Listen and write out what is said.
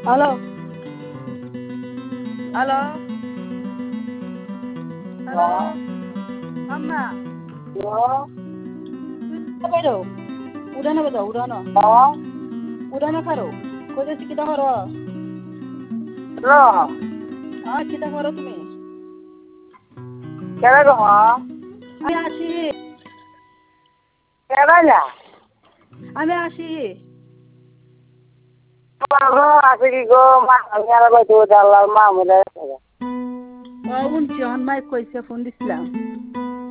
hello hello hello আম্মা বেরো উড়ানো বাজাও উড়ানো উড়ানো কারো কোথায় কিতা করো হ্যাঁ কিতা করো তুমি আমি আসি আমি আসি উনছি মাইক কইছে ফোন দিছিলাম